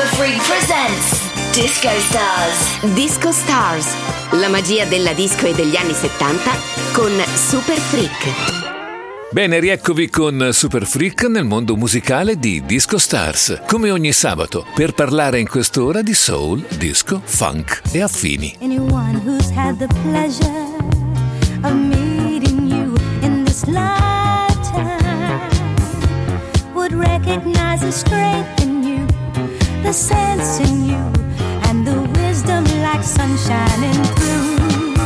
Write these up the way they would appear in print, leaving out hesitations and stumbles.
Super Freak presents Disco Stars. Disco Stars, la magia della disco e degli anni 70 con Super Freak. Bene, rieccovi con Super Freak nel mondo musicale di Disco Stars, come ogni sabato, per parlare in quest'ora di soul, disco, funk e affini. Anyone who's had the pleasure of meeting you in this lifetime would recognize the strength in you, the sense in you, and the wisdom like sun shining through.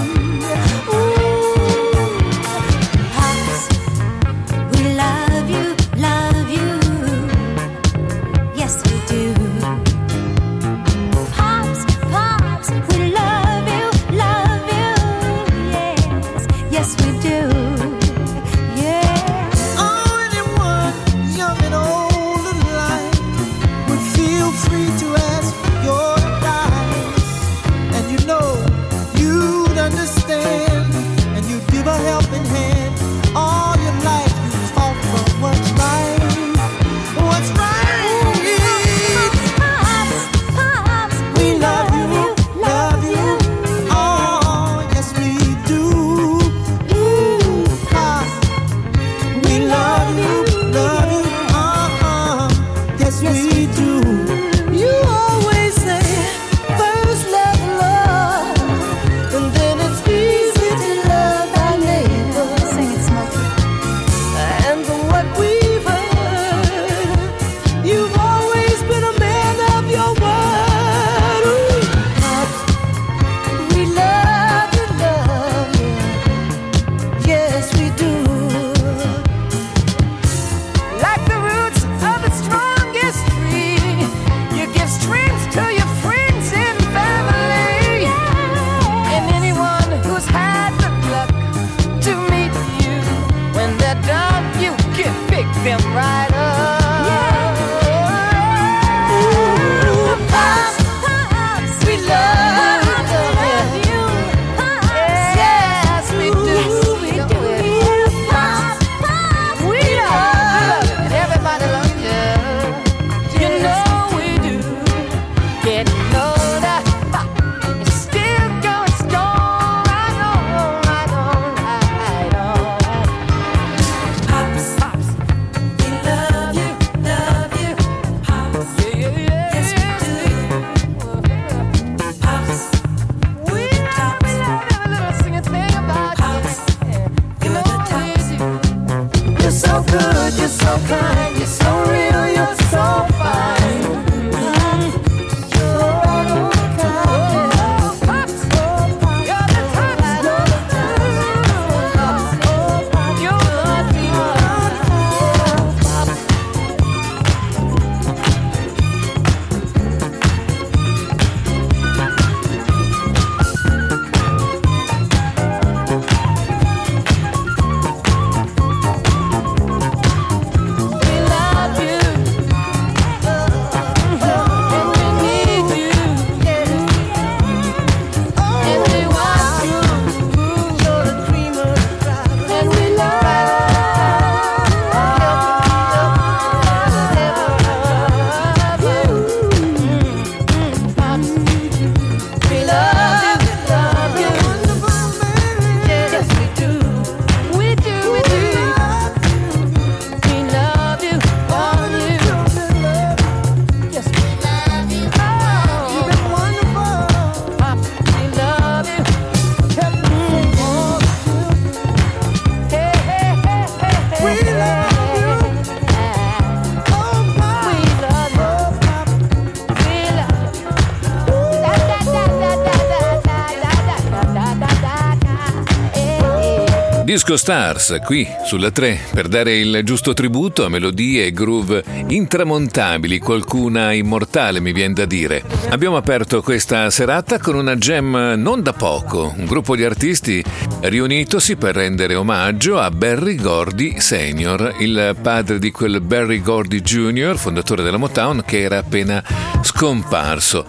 Disco Stars, qui sulla 3, per dare il giusto tributo a melodie e groove intramontabili, qualcuna immortale mi viene da dire. Abbiamo aperto questa serata con una jam non da poco, un gruppo di artisti riunitosi per rendere omaggio a Berry Gordy Sr., il padre di quel Berry Gordy Jr., fondatore della Motown, che era appena scomparso.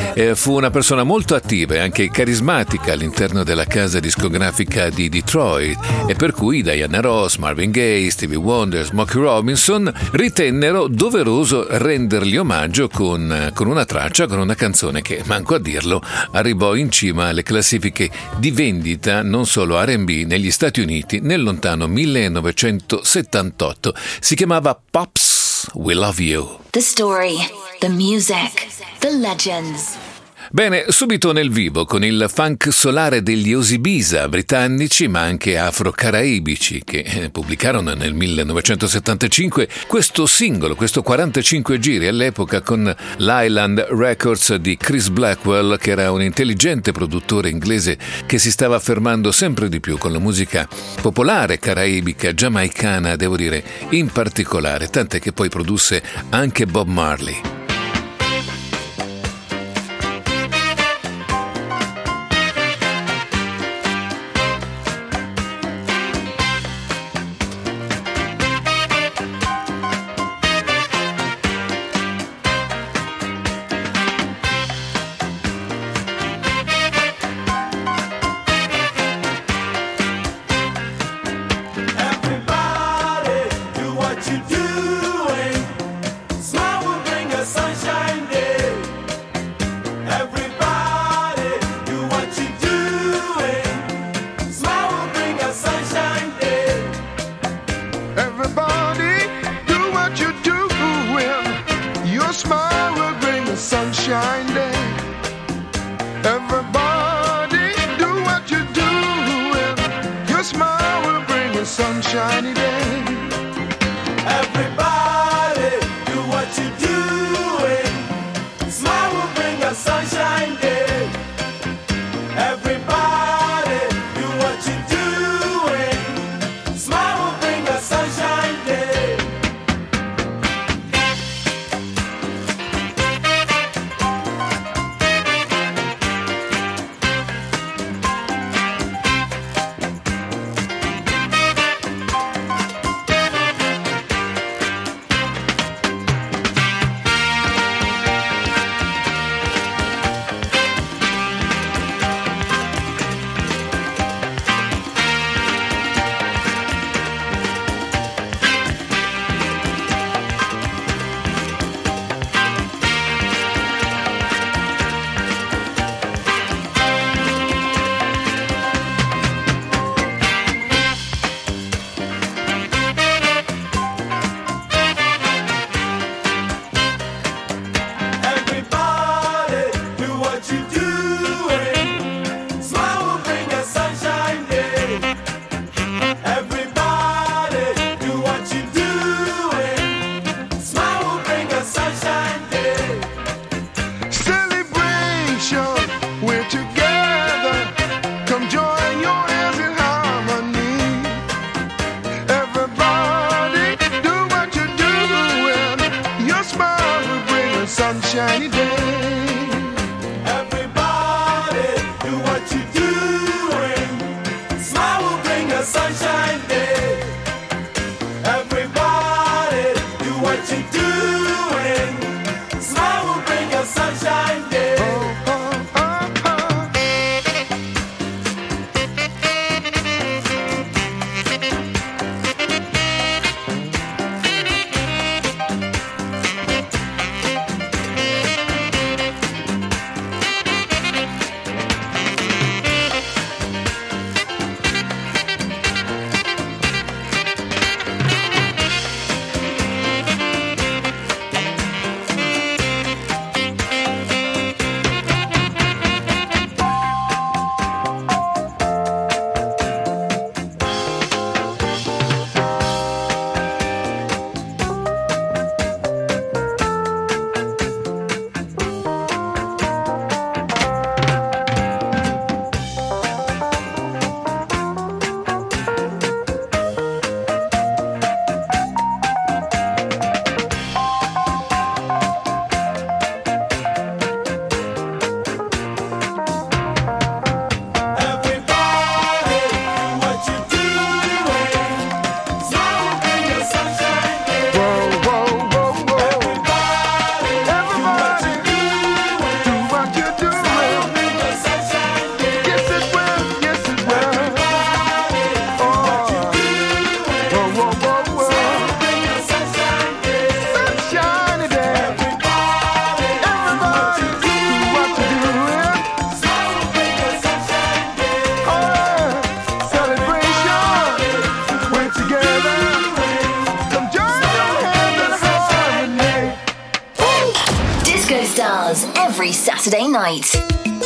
Fu una persona molto attiva e anche carismatica all'interno della casa discografica di Detroit. e per cui Diana Ross, Marvin Gaye, Stevie Wonder, Smokey Robinson ritennero doveroso rendergli omaggio con una traccia, con una canzone che, manco a dirlo, arrivò in cima alle classifiche di vendita non solo R&B negli Stati Uniti nel lontano 1978. Si chiamava Pops, We Love You. The story, the music, the legends. Bene, subito nel vivo con il funk solare degli Osibisa, britannici ma anche afro-caraibici, che pubblicarono nel 1975 questo singolo, questo 45 giri all'epoca con l'Island Records di Chris Blackwell, che era un intelligente produttore inglese che si stava affermando sempre di più con la musica popolare caraibica, giamaicana, devo dire, in particolare, tant'è che poi produsse anche Bob Marley. Stars every Saturday night.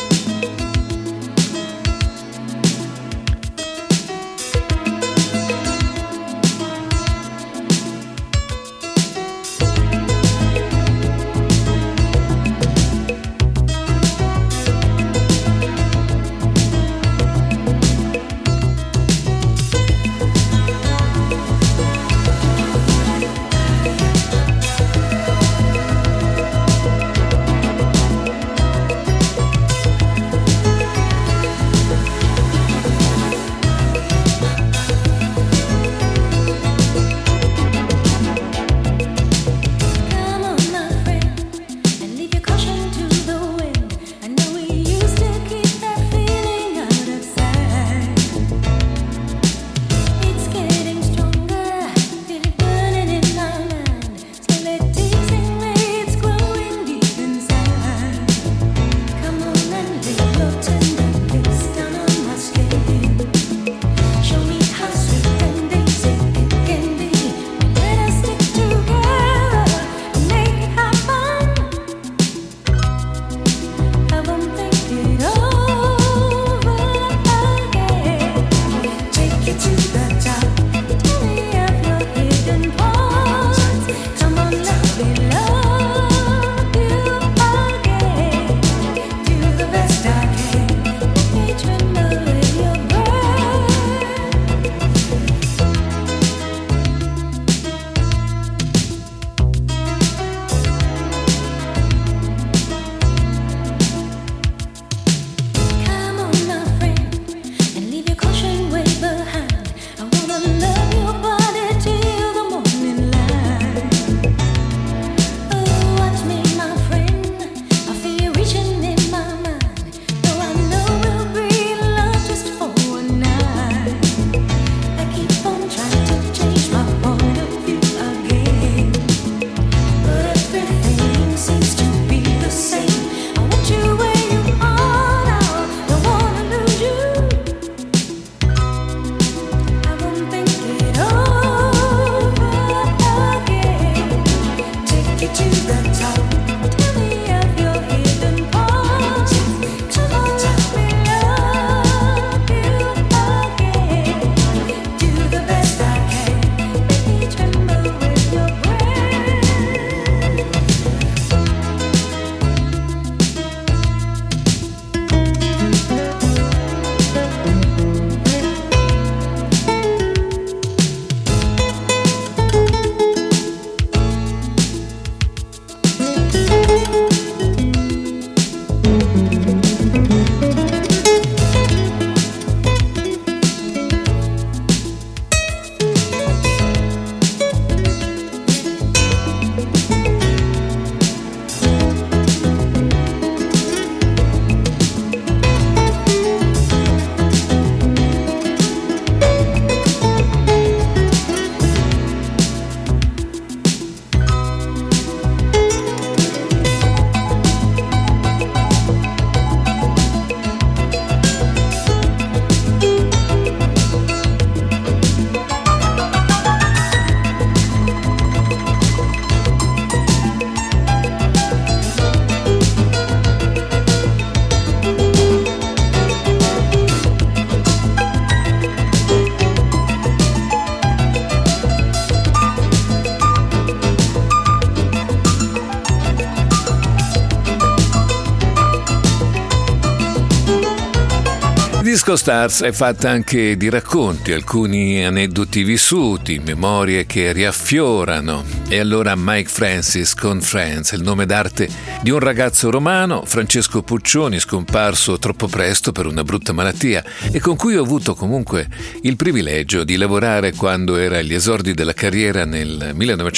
Disco Stars è fatta anche di racconti, alcuni aneddoti vissuti, memorie che riaffiorano. E allora Mike Francis con Friends, il nome d'arte di un ragazzo romano, Francesco Puccioni, scomparso troppo presto per una brutta malattia e con cui ho avuto comunque il privilegio di lavorare quando era agli esordi della carriera nel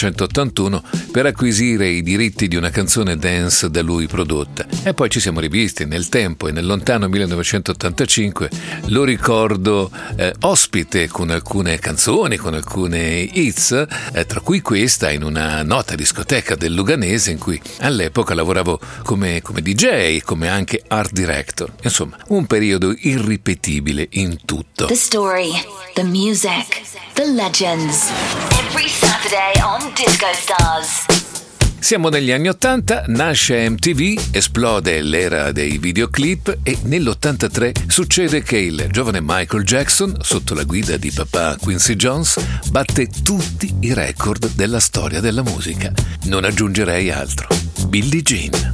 1981 per acquisire i diritti di una canzone dance da lui prodotta. E poi ci siamo rivisti nel tempo e nel lontano 1985 lo ricordo ospite con alcune canzoni, con alcune hits, tra cui questa in una nota discoteca del Luganese in cui all'epoca lavoravo come DJ, come anche art director. Insomma, un periodo irripetibile in tutto. The story, the music, the legends. Every Saturday on Disco Stars. Siamo negli anni 80, nasce MTV, esplode l'era dei videoclip e nell'83 succede che il giovane Michael Jackson, sotto la guida di papà Quincy Jones, batte tutti i record della storia della musica. Non aggiungerei altro. Billie Jean.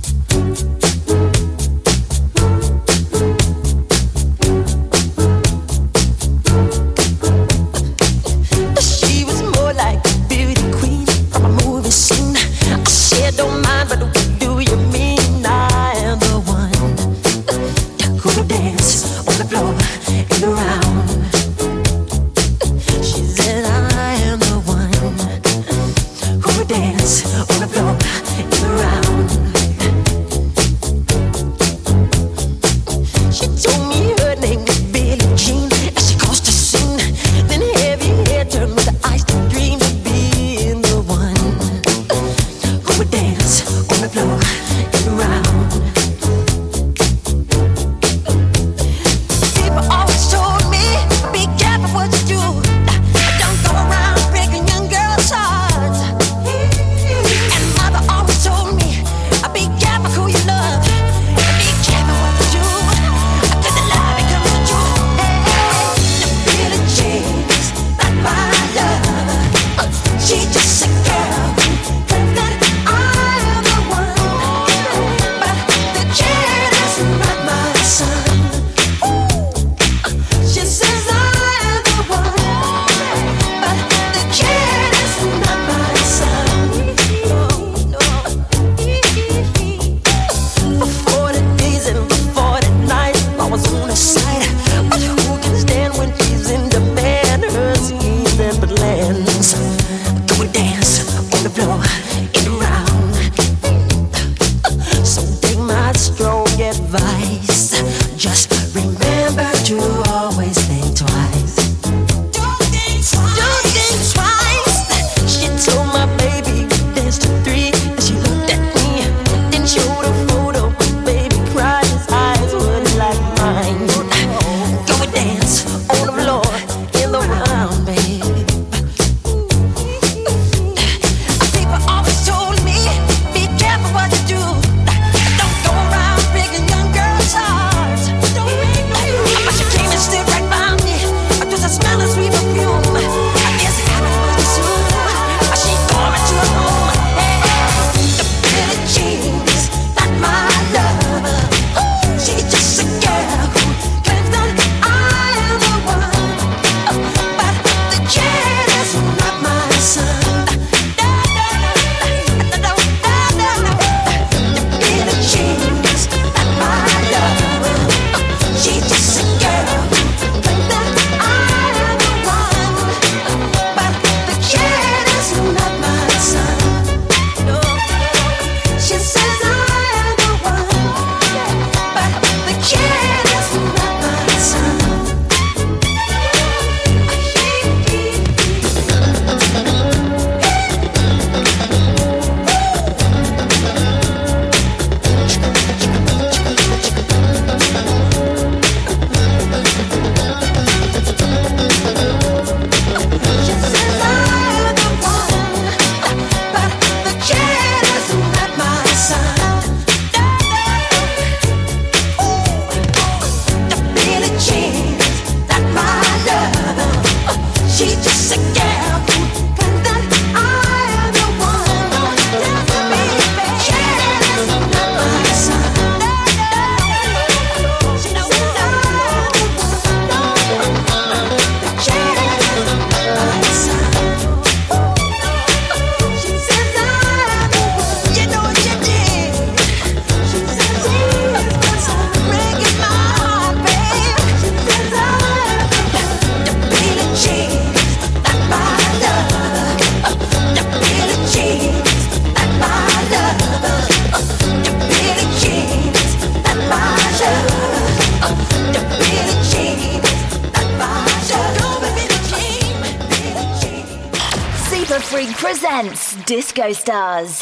Don't mind, but what do you mean? I am the one who will dance on the floor and around. She said I am the one who will dance on the floor and around. She told me her name was Billie Jean, and she caused a scene. Then heavy hair turned with the ice to dream of being the one who would dance on the floor and around. People always told me, be careful what you do. Don't go around breaking young girls' hearts. And mother always told me, be careful who you love. Be careful what you do, 'cause the love becomes true. The Billie Jean's not my love. She's just a girl. Freak presents Disco Stars.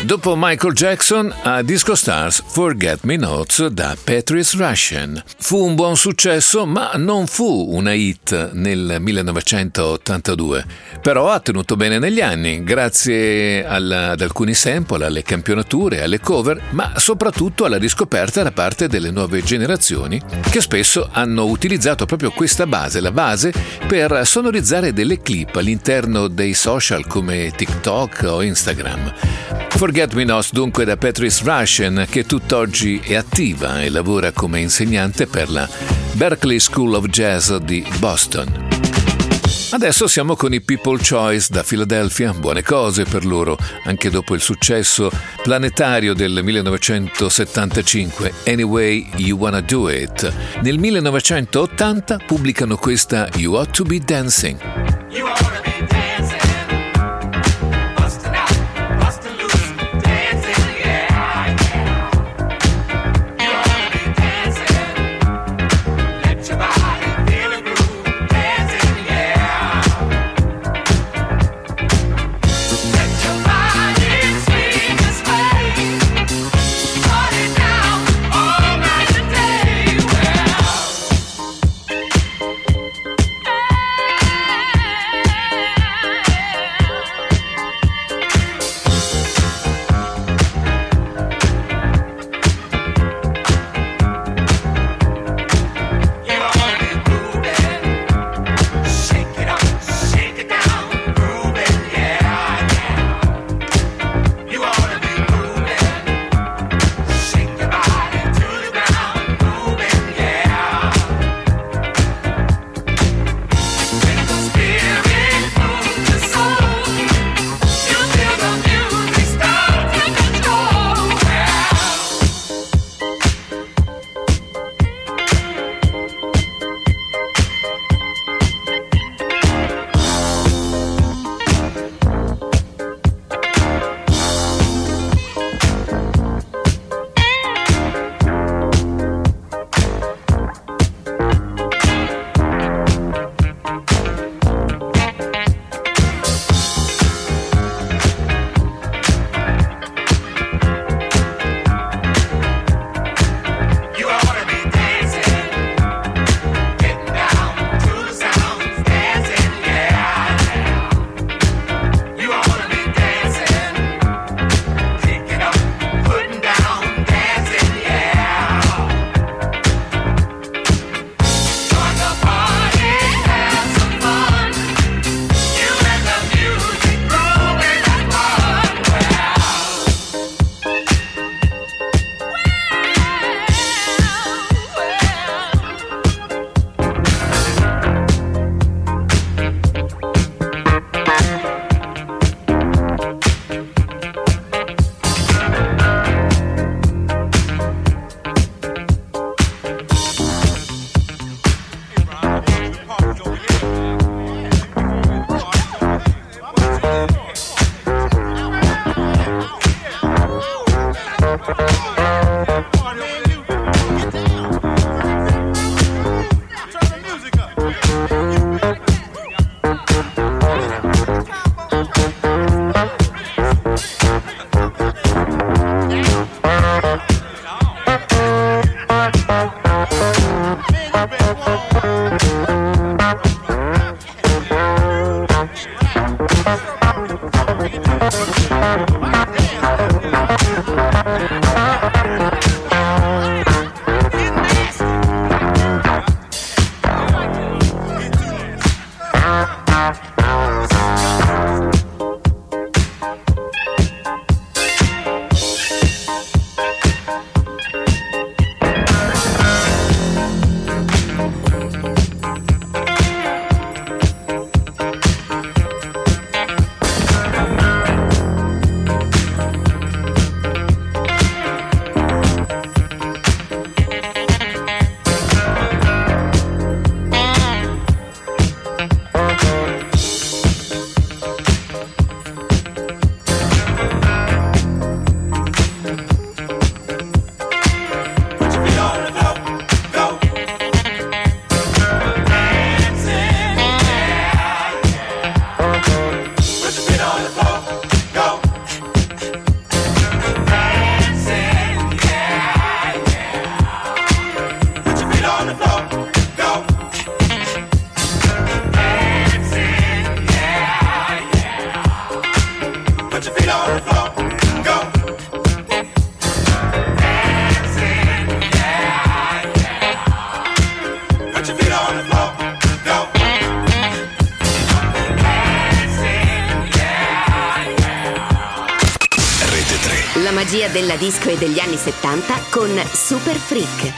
Dopo Michael Jackson, a Disco Stars Forget Me Nots da Patrice Rushen. Fu un buon successo, ma non fu una hit nel 1982. Però ha tenuto bene negli anni, grazie ad alcuni sample, alle campionature, alle cover, ma soprattutto alla riscoperta da parte delle nuove generazioni, che spesso hanno utilizzato proprio questa base, la base, per sonorizzare delle clip all'interno dei social come TikTok o Instagram. Forget Me Not dunque da Patrice Rushen, che tutt'oggi è attiva e lavora come insegnante per la Berklee School of Jazz di Boston. Adesso siamo con i People Choice da Philadelphia, buone cose per loro, anche dopo il successo planetario del 1975, Anyway You Wanna Do It. Nel 1980 pubblicano questa You Ought to Be Dancing. La magia della disco e degli anni 70 con Super Freak.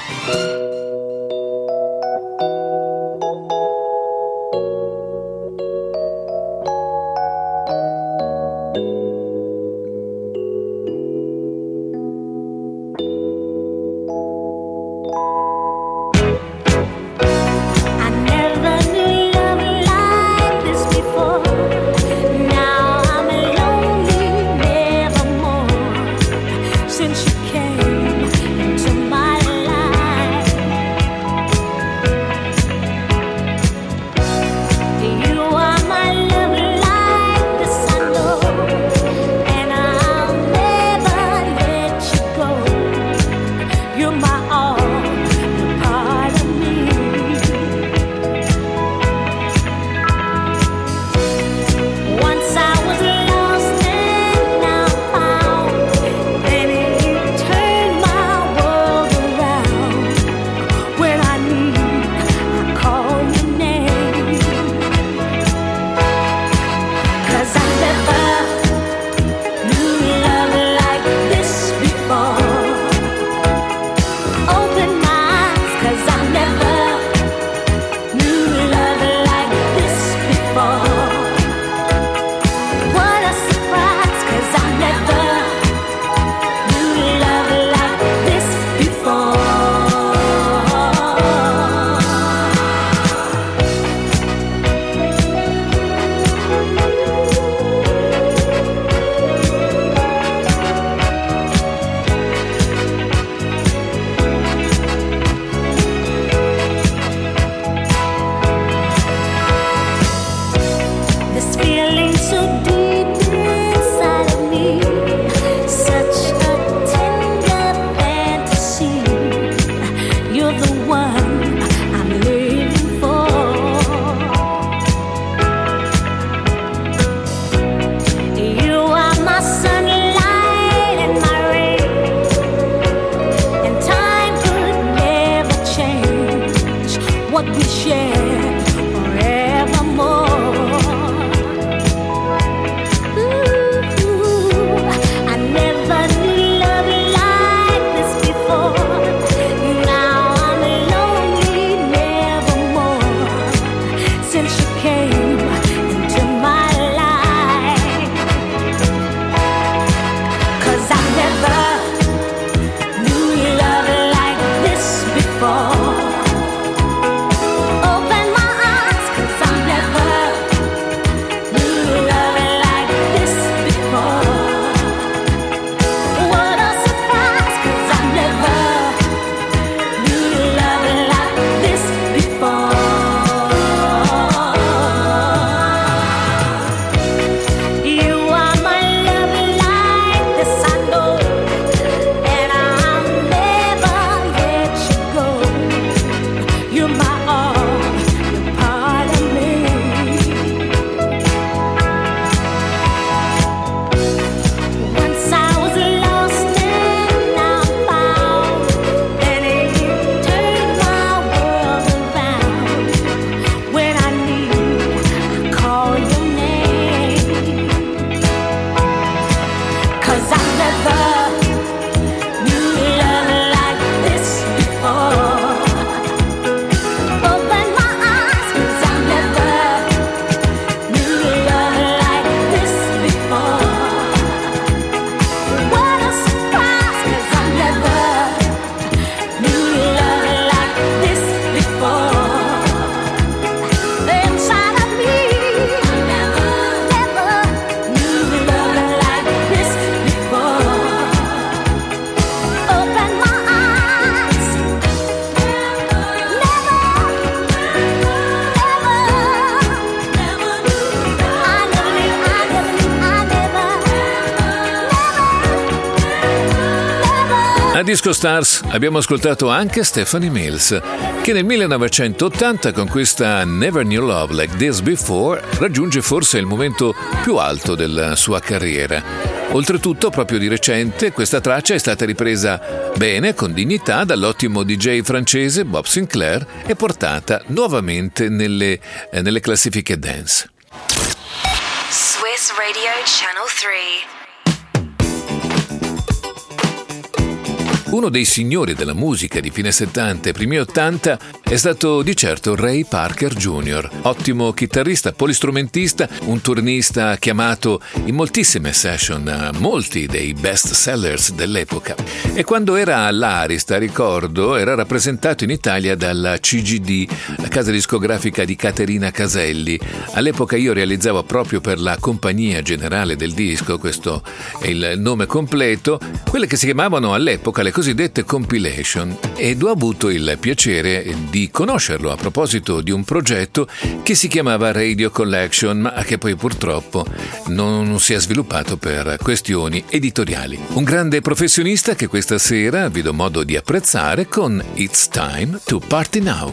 A Disco Stars abbiamo ascoltato anche Stephanie Mills, che nel 1980 con questa Never Knew Love Like This Before raggiunge forse il momento più alto della sua carriera. Oltretutto, proprio di recente, questa traccia è stata ripresa bene, con dignità, dall'ottimo DJ francese Bob Sinclair e portata nuovamente nelle classifiche dance. Swiss Radio Channel 3. Uno dei signori della musica di fine 70 e primi 80 è stato di certo Ray Parker Jr., ottimo chitarrista, polistrumentista, un turnista chiamato in moltissime session, molti dei best sellers dell'epoca. E quando era all'Arista, ricordo, era rappresentato in Italia dalla CGD, la casa discografica di Caterina Caselli. All'epoca io realizzavo proprio per la Compagnia Generale del Disco, questo è il nome completo, quelle che si chiamavano all'epoca le cosiddette compilation, ed ho avuto il piacere di conoscerlo a proposito di un progetto che si chiamava Radio Collection, ma che poi purtroppo non si è sviluppato per questioni editoriali. Un grande professionista che questa sera vi do modo di apprezzare con It's Time to Party Now.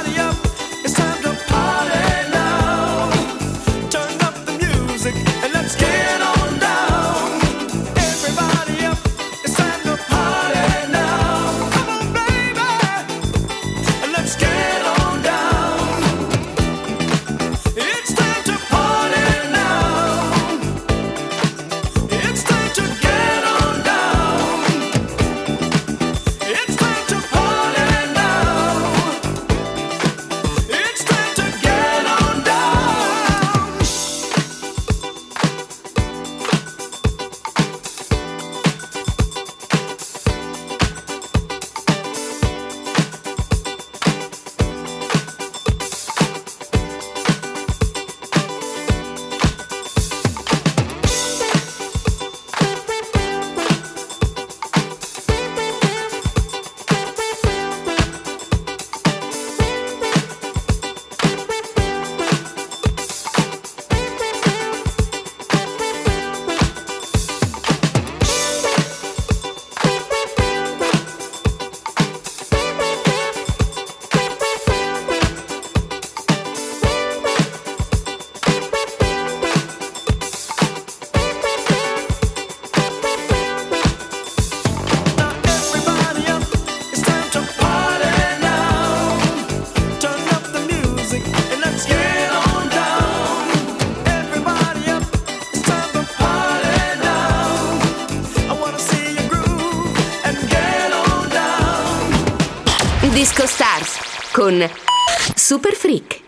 Let's Disco Stars con Super Freak.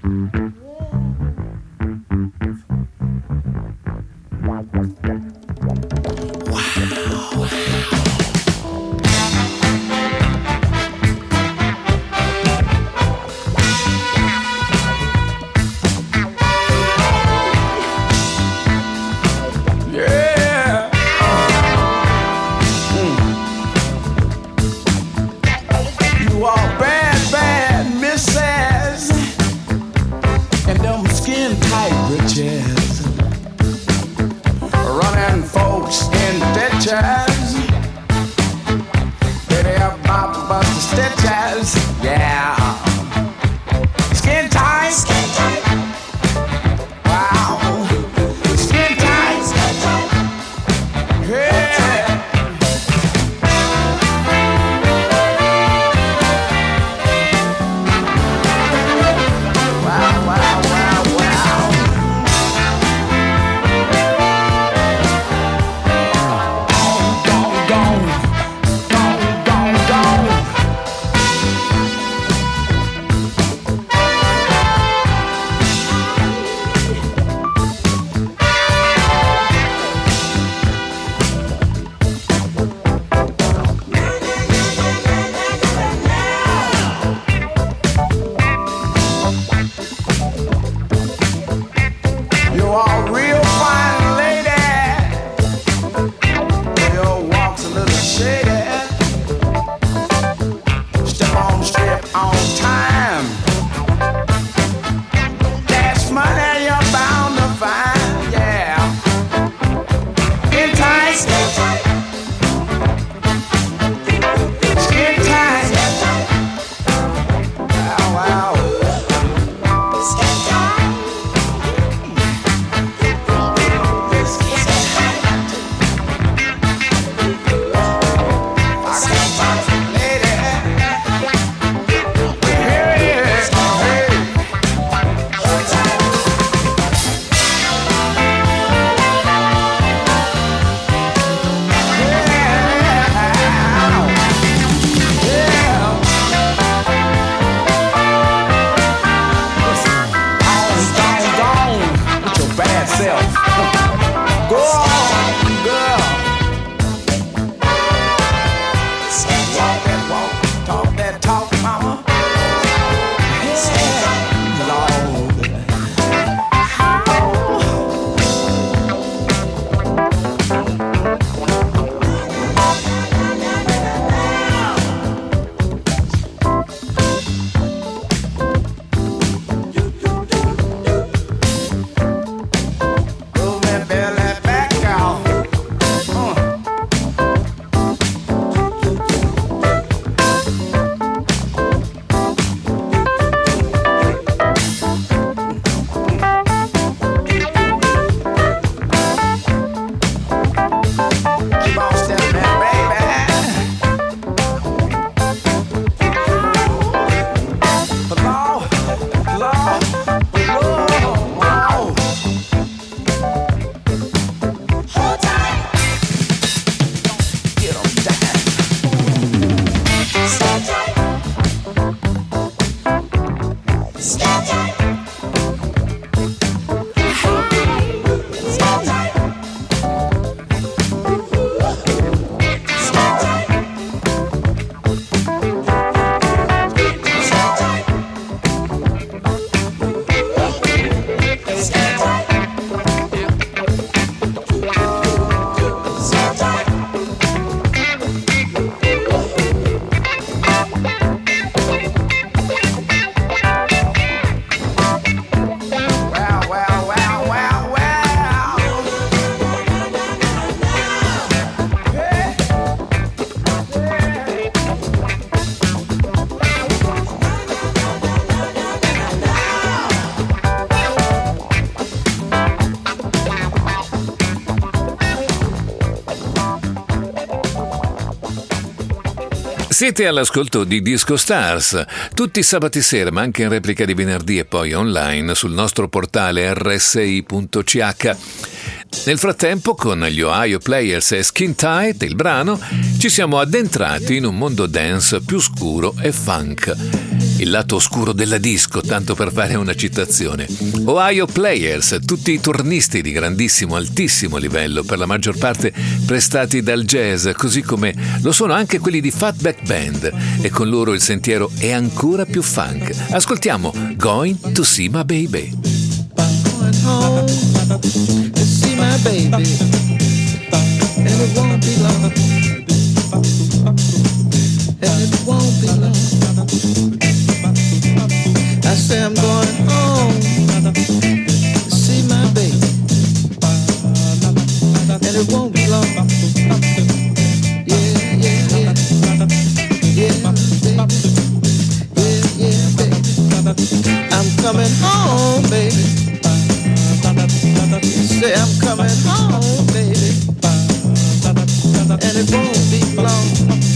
Siete all'ascolto di Disco Stars, tutti i sabati sera, ma anche in replica di venerdì e poi online sul nostro portale rsi.ch. Nel frattempo, con gli Ohio Players e Skin Tight, il brano, ci siamo addentrati in un mondo dance più scuro e funk. Il lato oscuro della disco, tanto per fare una citazione. Ohio Players, tutti i turnisti di grandissimo, altissimo livello, per la maggior parte prestati dal jazz, così come lo sono anche quelli di Fatback Band, e con loro il sentiero è ancora più funk. Ascoltiamo Going to See My Baby. Going home to see my baby, and it won't be long, and it won't be long. I say I'm going home to see my baby, and it won't be long. Yeah, yeah, yeah, yeah, baby, yeah, baby. I'm coming home, baby. Say I'm coming home, baby, and it won't be long.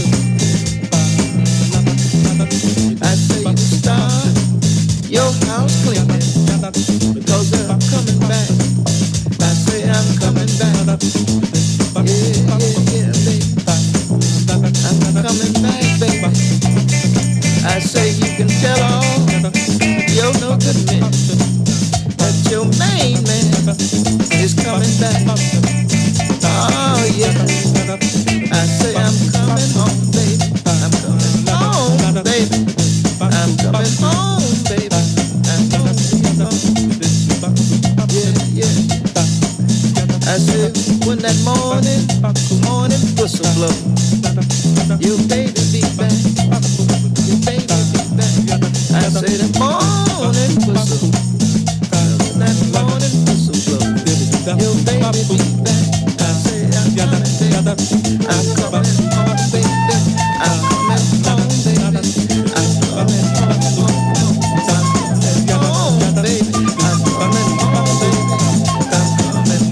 I say you start your house cleaning, because I'm coming back. I say I'm coming back. Yeah, yeah, yeah, baby, I'm coming back, baby. I say you can tell all your no good men that your main man is coming back. Oh yeah, I say I'm coming home, baby. I'm coming home, baby. I'm coming home, baby. I'm coming home. Yeah, yeah. I say when that morning whistle blow, your baby be back. Your baby be back. I say the morning whistle. That morning whistle blow, your baby be back. I say I'm coming, baby. I'm coming home, baby. I'm coming home, baby. I'm coming home, I'm coming home, baby. I'm coming home, baby. I'm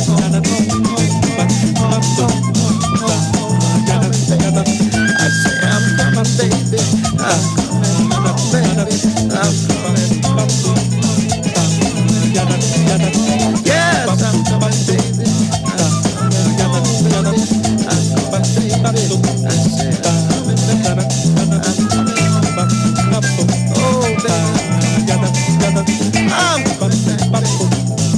coming home, I say I'm coming, baby. I'm coming home, baby. I'm coming home. Yes, I'm coming, baby. I'm coming home, baby. I'm coming, baby. I said I'm coming back. I'm coming home. Oh, baby. I'm coming back, baby.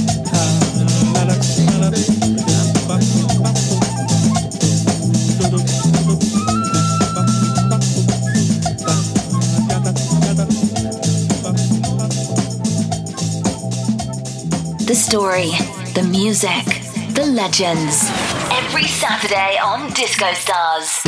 The story, the music, the legends. Every Saturday on Disco Stars.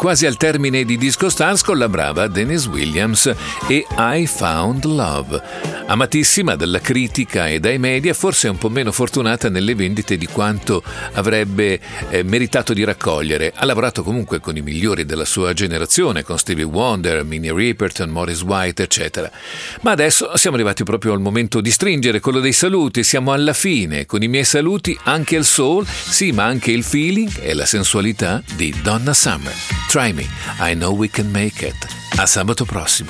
quasi al termine di Disco Stars con la brava Denise Williams e I Found Love. Amatissima dalla critica e dai media, forse un po' meno fortunata nelle vendite di quanto avrebbe meritato di raccogliere. Ha lavorato comunque con i migliori della sua generazione, con Stevie Wonder, Minnie Riperton, Maurice White, eccetera. Ma adesso siamo arrivati proprio al momento di stringere quello dei saluti. Siamo alla fine. Con i miei saluti anche il soul, sì, ma anche il feeling e la sensualità di Donna Summer. Try me, I know we can make it. A sabato prossimo.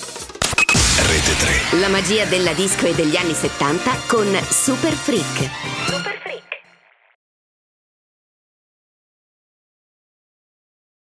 La magia della disco e degli anni 70 con Super Freak.